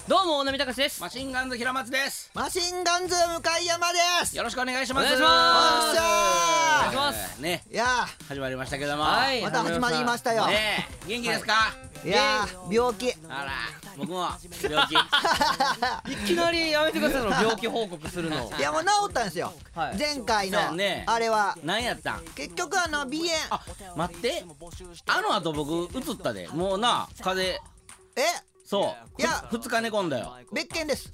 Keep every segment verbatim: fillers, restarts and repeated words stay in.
どうも大波隆です。 マシンガンズ平松です。 マシンガンズ向山です。 よろしくお願いします。 お願いします。 おっしゃー。 お願いしますね、 いや始まりましたけども、 はい、 また始まりましたよ。 ね、元気ですか？ いやー、病気。 あら、僕も病気。 いきなりやめてくださいの病気報告するの。 いやもう治ったんですよ、 はい前回のそうやねあれは。 何やったん？ 結局あの鼻炎。 あ、待って、あの後僕移ったで、もうな、風邪。 えそういやふつか寝込んだよ。 別件です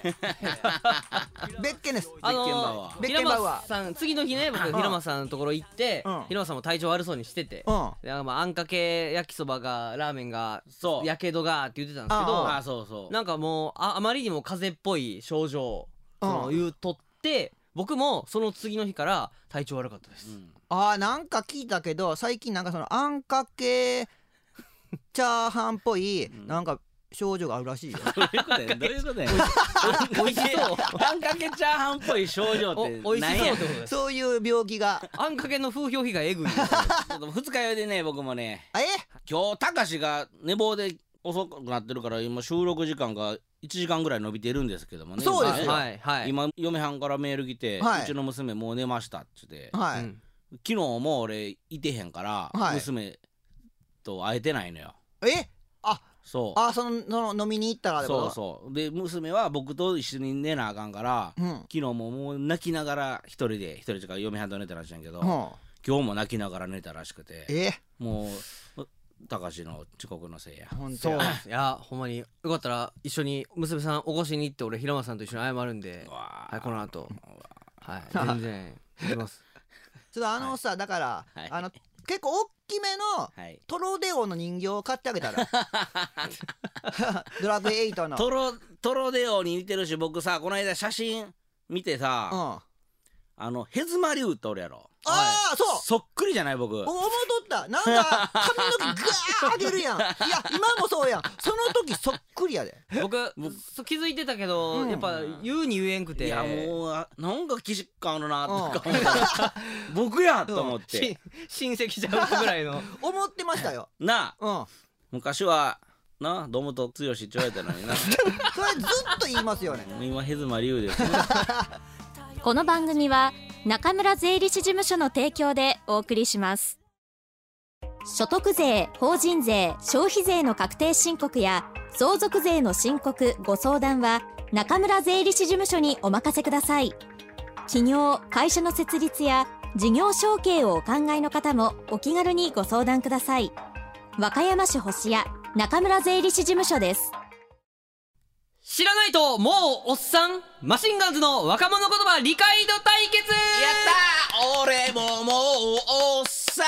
別件ですあの別件バウアー別平件バウアー松さん、次の日ね、僕平松さんのところ行ってうん平松さんも体調悪そうにしてて、 うんでまああんかけ焼きそばがラーメンがそうやけどがって言ってたんですけど、 あ、そうそう。 なんかもう あ, あまりにも風邪っぽい症状そのうん言うとって、僕もその次の日から体調悪かったです。 うん、 あーなんか聞いたけど最近なんかそのあんかけチャーハンっぽいなんか症状があるらしいよ。 どういうことや？どういうことや？ おいしそうあんかけチャーハンっぽい症状っておおいしそう何や？ ってことです。 そういう病気があんかけの風評被害えぐいですよ。 ちょっと二日酔いでね、僕もね、 あえ今日たかしが寝坊で遅くなってるから今収録時間がいちじかんぐらい伸びてるんですけどもね。 そうですよ今ねはいはい。 今嫁はんからメール来て、 はいうちの娘もう寝ましたっつって、 はい、 うん昨日も俺いてへんから、 はい娘と会えてないのよ。 えあそうあそのその飲みに行ったらってことそうそうで娘は僕と一緒に寝なあかんから、 うん昨日ももう泣きながら一人で一人とか嫁はんと寝たらしいんやけど、 うん今日も泣きながら寝たらしくて、 えもうたかしの遅刻のせいや。 そう本当やいやほんまによかったら一緒に娘さん起こしに行って俺平松さんと一緒に謝るんで、 うわーはい、この後はい全然行きます。 ちょっとあのさ、だから、 はいあの結構大きめのはいトロデオの人形を買ってあげたらドラクエエイトのトロトロデオに似てるし、僕さこの間写真見てさ、 うんああのヘズマリュウっておるやろ。 あそうそっくりじゃない僕。 お思うとったなんか髪の毛ガー上げるやんいや今もそうやんその時そっくりやで僕そ気づいてたけど、 うんやっぱ言うに言えんくて、 いやもうあなんか既視感あるなとか思ったら僕やと思ってし親戚ちゃうかぐらいの思ってましたよなあ、 うん昔はなドムと剛って言われたのになそれずっと言いますよね今ヘズマリュウですね。 この番組は中村税理士事務所の提供でお送りします。所得税、法人税、消費税の確定申告や相続税の申告ご相談は中村税理士事務所にお任せください。企業・会社の設立や事業承継をお考えの方もお気軽にご相談ください。和歌山市星谷中村税理士事務所です。 知らないともうおっさん、マシンガンズの若者言葉理解度対決。 やったー俺ももうおっさ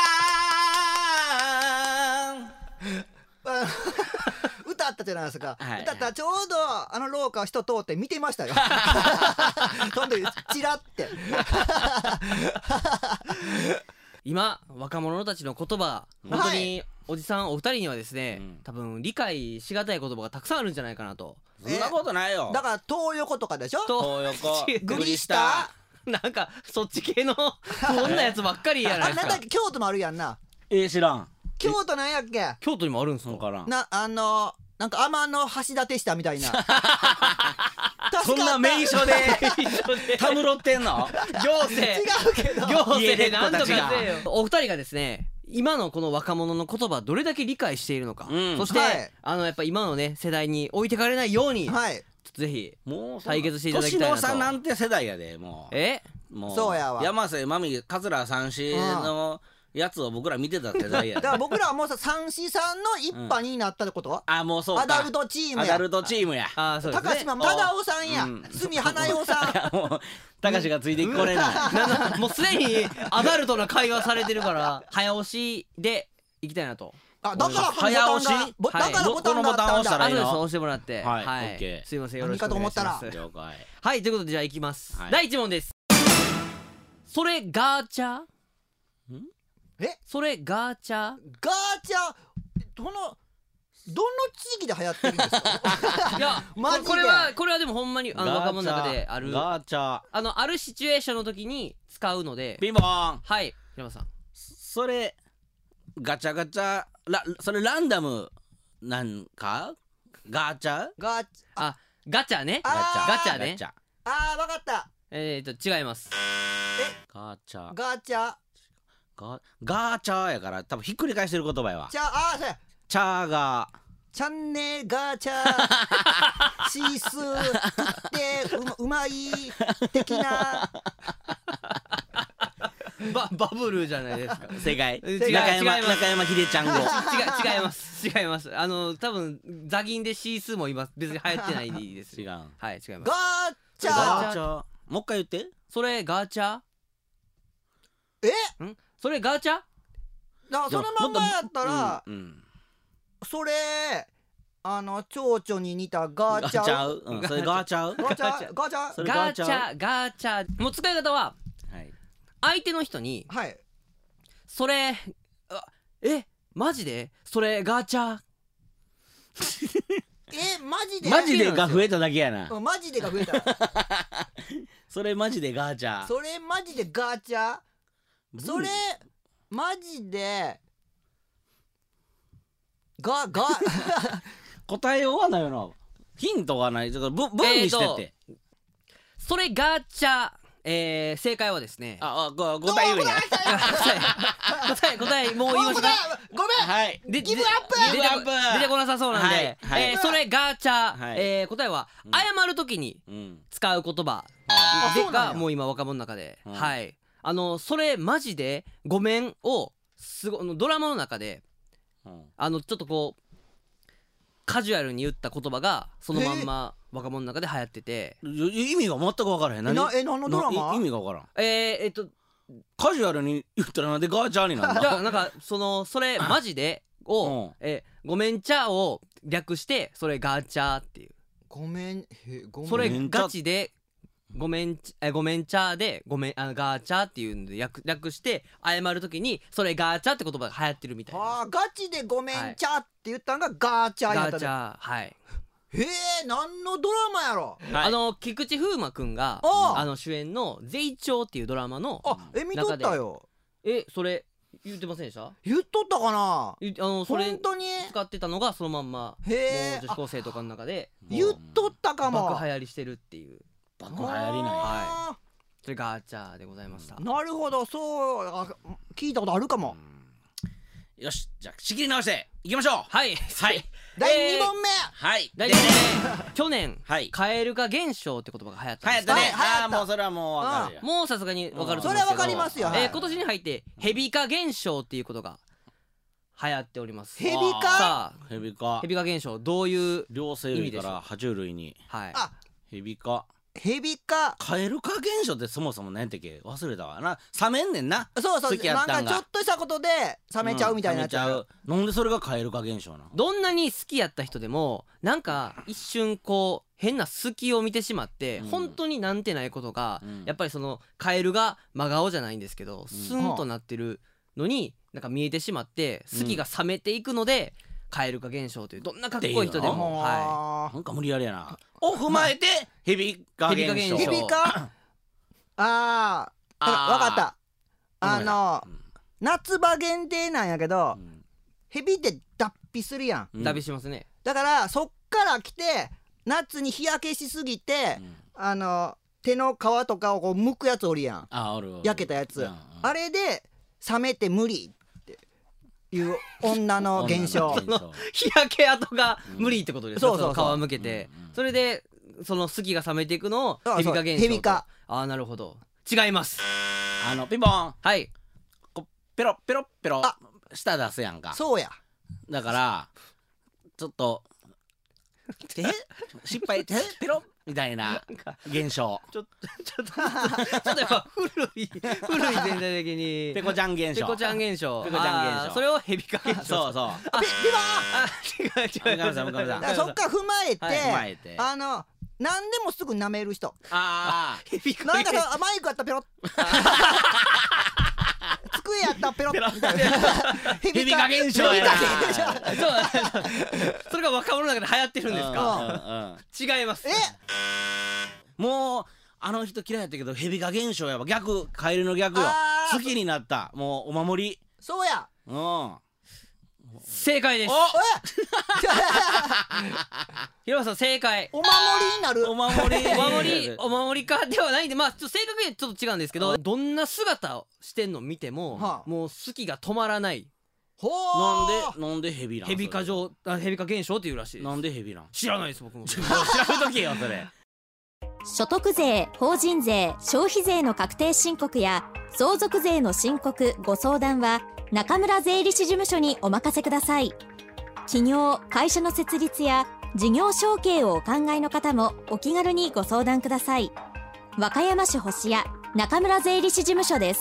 ん歌ったじゃないですか、 はい歌ったらちょうどあの廊下を人通って見てましたよそんでチラって今若者たちの言葉、本当におじさんお二人にはですね、 うん多分理解しがたい言葉がたくさんあるんじゃないかなと。 そんなことないよ。 だから東横とかでしょと東横違うグリスタなんかそっち系のそんなやつばっかりやないですかあなんだっ。け京都もあるやんなえー、知らん。 京都なんやっけ京都にもあるんすか。 そうからん。 なあのなんか天の橋立下みたいなそんな名所でたむろってんの？ 行政違うけど行家政なんとかでっ子たちがせえよ。お二人がですね今のこの若者の言葉どれだけ理解しているのか、 うんそして、 はいあのやっぱ今のね世代に置いてかれないように、 はいちょっとぜひもう対決していただきたいなと。 年の差なんて世代やでもう。 えもうそうやわ山瀬まみ桂三枝のやつを僕ら見てた世代やで。 だから僕らはもうさ三枝さんの一派になったってこと、 あ、もうそうか。 アダルトチームやアダルトチームや。 あーそうですね。 高島忠夫さんやうん角花代さんもう高志がついていこれない。 なんだもうすでにアダルトな会話されてるから早押しでいきたいなと。 あだからこのボタン早押しがぼだはいからボタンがあったんこのボタン押したらいいのあとです押してもらって、 はいオッケーすいませんよろしくお願いします。 何かと思った了解。 はいということでじゃあいきます。 はいだいいち問です。それガーチャ？ えそれガーチャ？ ガーチャどのどの地域で流行ってるんですかいやマジでこれはこれはでもほんまにあの若者の中であるガーチャ。 あのあるシチュエーションの時に使うので。 ピンポーン。 はい平間さん。 それガチャガチャラそれランダムなんかガチャガチあガチャねあガチャねガチャあーわかった。 えーと違います。 ガチャガチャガガチャやから多分ひっくり返してる言葉やわ。 チャあーそうや。 チャガチャンネガチャシース食ってうま、うまい的なババブルじゃないですか。 正解。 違う中山違います中山秀ちゃん語。 違う違います違います。あの多分ザギンでシースーも今別に流行ってないです。 違う。 はい違います。 ガチャガチャもう一回言って。 それガチャえんそれガチャだそのまんまやったら、 うんうんそれあの蝶々に似たガガチャチャうんそれガチャガチャガチャそれガチガチャャガチャもう使い方ははい相手の人にはいそれあえマジでそれガチャえマジでマジでが増えただけやな。 うんマジでが増えたそれマジでガチャ。 それマジでガチャそれマジでガガ答えようはないよな。ヒントがない。ちょっと文文にしてって。 それガチャえー、正解はですねああご答え言うんや。 答え答えもう言いました。 ごめんはい。 でギブアップ出てこギブアップ出てこなさそうなんで、 はいはいえーそれガチャ、 はいえー答えはうん謝るときにうん。 使う言葉であそうなんやがもう今若者の中で、 うんはいあのそれマジでごめんをすごドラマの中でうんあのちょっとこうカジュアルに言った言葉がそのまんま若者の中で流行ってて、 い意味が全く分からへん。 えな何え何のドラマな意味が分からん。 えー、えっとカジュアルに言ったらなんでガチャになるの？ じゃあなんかそのそれマジでを、 うんえーごめんちゃを略してそれガチャっていうごめんへごめんそれごめんちゃガチでごめんちえごめんちゃでごめんあのガチャっていうんで略略して謝るときにそれガチャって言葉が流行ってるみたいな。 あーガチでごめんちゃって言ったんがガチャやったでガチャはいへえ何のドラマやろはいあの菊池風磨くんがあああの主演の「税調」っていうドラマのあえ見とったよえそれ言ってませんでした言っとったかなゆあのそれ本当に使ってたのがそのまんまもうへえ女子高生とかの中で言っとったかも爆流行りしてるっていう爆流行りない。 あそれガチャでございましたーなるほどそうあ聞いたことあるかもよしじゃあ仕切り直していきましょう。 はいはいだいえーに問目はい。 大体ね去年はい。 蛙化現象って言葉が流行ったんです流行ったね。 はい流行ったああもうそれはもう分かるよ。 もうさすがに分かるとそれは思うんですけどわかりますよはいえー今年に入ってヘビ化現象っていうことが流行っております。 ヘビ化さあヘビ科ヘビ化現象どういう両生類から爬虫類にはいあヘビ科ヘビかカエル化現象ってそもそも何やったっけ忘れたわな。冷めんねんな。 そうそう好きやったんがなんかちょっとしたことで冷めちゃうみたいなやつ冷めちゃう。なんでそれがカエル化現象なの？ どんなに好きやった人でもなんか一瞬こう変な隙を見てしまって、 うん本当になんてないことが、 うんやっぱりそのカエルが真顔じゃないんですけど、スンとなってるのになんか見えてしまって隙が冷めていくので、カエル化現象というどんなかっこいい人でっていうのも、はなんか無理やりやな。を踏まえてヘビ化現象。 ヘビ化現象ヘビかあーあーわかったあごのめんな夏場限定なんやけどうんヘビって脱皮するやんうんい、ダビしますね。 だからそっから来て夏に日焼けしすぎてうんあの手の皮とかをこう剥くやつおるやんあおるおる焼けたやつうんうんあれで冷めて無理っていう女の現象女の現象日焼け跡が無理ってことですよ、 そうそうそうの皮むけて、 うんうんそれでその隙が冷めていくのをそうヘビ化現象とヘビ化ああなるほど違います。 あのピンポンはいこペロペロペロあ舌出すやんか。 そうやだからちょっと手失敗手ペロみたいな現象。 ちょっとちょっとちょっとやっぱ古い古い全体的にペコちゃん現象。 ペコちゃん現象ペコちゃん現象あーそれをヘビ化現象そうそう。 ピピバーあ違う違う向上さん向上さんだからそっから踏まえて、 はい踏まえて。ああの何でもすぐ舐める人あヘビ化なんか現象さマイクやったらペロッ机やったらペロッみたいなヘヘビ化現象やな。 ヘビ化現象そうそれが若者の中で流行ってるんですか。 うんうんうん違います。 えもうあの人嫌いやったけどヘビ化現象やわ。逆カエルの逆よ。 あー好きになったもうお守り。 そうやうん。 正解です。 お平松さん正解。 お守りになる。 お守りお守りお守りかではないんで、まあちょっと正確にはちょっと違うんですけど、どんな姿をしてんの見ても、 はあ、 もう好きが止まらない。 ほなんーでなんでヘビなんヘビ化状あヘビ化現象っていうらしいです。 なんでヘビなん知らないです僕も。 調べとけよそれ。 所得税、法人税、消費税の確定申告や相続税の申告ご相談は中村税理士事務所にお任せください。企業・会社の設立や事業承継をお考えの方もお気軽にご相談ください。和歌山市星谷中村税理士事務所です。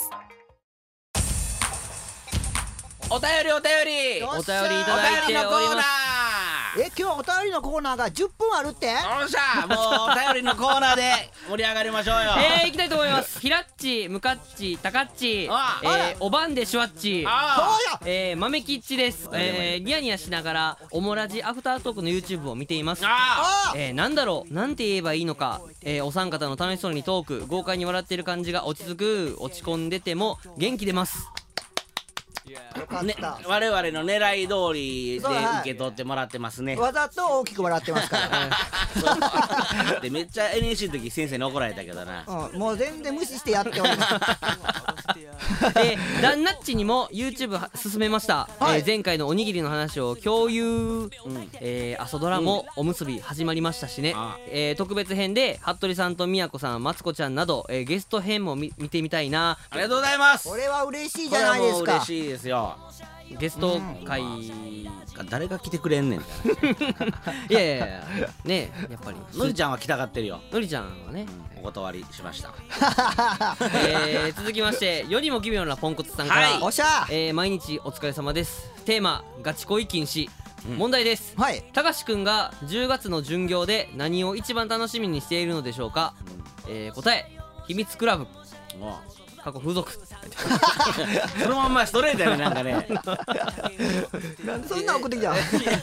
お便りお便りよっしゃお便りいただいております。 お便りのコーナー。 え、今日お便りのコーナーがじゅっぷんあるって。 よっしゃもうお便りのコーナーで盛り上がりましょうよ。 えー、いきたいと思います。ひらっち、むかっち、たかっち、 あえー、おばんでしゅわっち、 あそうや。 えー、豆きっちです。えー、ニヤニヤしながらおもらじアフタートークの YouTube を見ています。 ああえー、なんだろう、なんて言えばいいのか、えー、お三方の楽しそうにトーク、豪快に笑っている感じが落ち着く。落ち込んでても元気出ます。 よかっねた。 我々の狙い通りでそうはい受け取ってもらってますね。 わざと大きく笑ってますから。 でめっちゃ エヌエスシー の時先生に怒られたけどな。 うん、もう全然無視してやっております。 えー、ダンナッチにも YouTube は進めました。 はいえー、前回のおにぎりの話を共有。 うんえー、朝ドラもおむすび始まりましたしね、 あえー、特別編で服部さんと宮子さん、マツコちゃんなど、えー、ゲスト編も見見てみたいな。 ありがとうございます。 これは嬉しいこれじゃなはいもう嬉ですか。 しいですよ。 ゲスト会、 誰が来てくれんねん。 いやいやいやねえやっぱりのりちゃんは来たがってるよ。 のりちゃんはね、 お断りしました。 えー、続きまして世にも奇妙なポンコツさんから、 はいおっしゃ。 えー、毎日お疲れ様です。テーマガチ恋禁止、 うん問題です。 はい。 たかしくんがじゅうがつの巡業で何を一番楽しみにしているのでしょうか。えー、答え秘密クラブも過去風俗。 うそのまんまストレートやねなんかね。 なんでそんな送ってきたの。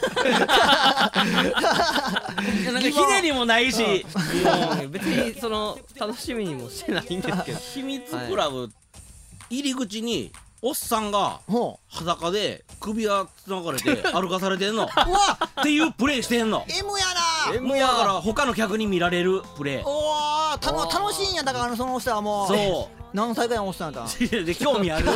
なんかひねりもないし。 もう別にその楽しみにもしてないんですけど秘密クラブ入り口におっさんがほ裸で首が繋がれて歩かされてんのっう。うわ、 ていうプレイしてんの。 M やな。 もうだから他の客に見られるプレイ。 おお、たの楽しいんやだから、あのその人はもう。 そ何歳ぐらいのおっさんやったん。 うで興味ある。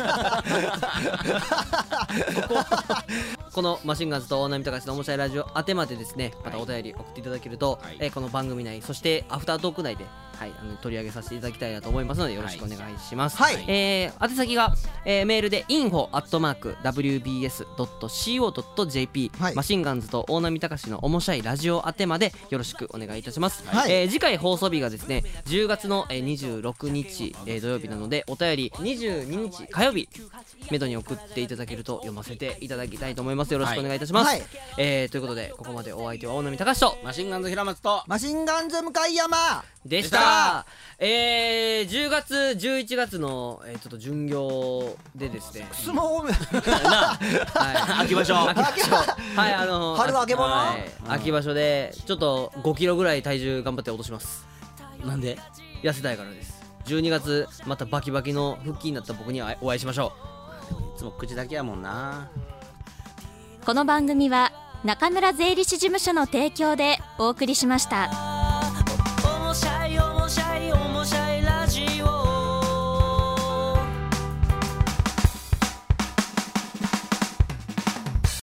このマシンガンズと大波高橋の面白いラジオ宛てまでですね、またお便り送っていただけると、 はいえーこの番組内、そしてアフタートーク内で、はい、あの取り上げさせていただきたいなと思いますのでよろしくお願いします。 はいえー、宛先が、えー、メールで インフォ アットマーク ダブリュービーエス ドット シーオー ドット ジェーピー、 はいマシンガンズと大波高橋の面白いラジオ宛てまでよろしくお願いいたします。 はいえー次回放送日がですねじゅうがつのえーにじゅうろくにち、えー土曜日なので、お便りにじゅうににち火曜日めどに送っていただけると読ませていただきたいと思います。よろしくお願いいたします。 はいえー、ということでここまでお相手は大波高橋とマシンガンズ平松とマシンガンズ向山。 でしでしたた。 えー、じゅうがつじゅういちがつの、えー、ちょっと巡業でですね相撲。 はい秋場所。 秋場所はいあのー春あけぼのはい秋場所でちょっとごキロぐらい体重頑張って落とします。 なんで痩せたいからです。じゅうにがつまたバキバキの腹筋になった僕にはお会いしましょいつも口だけやもんな。 この番組は中村税理士事務所の提供でお送りしました。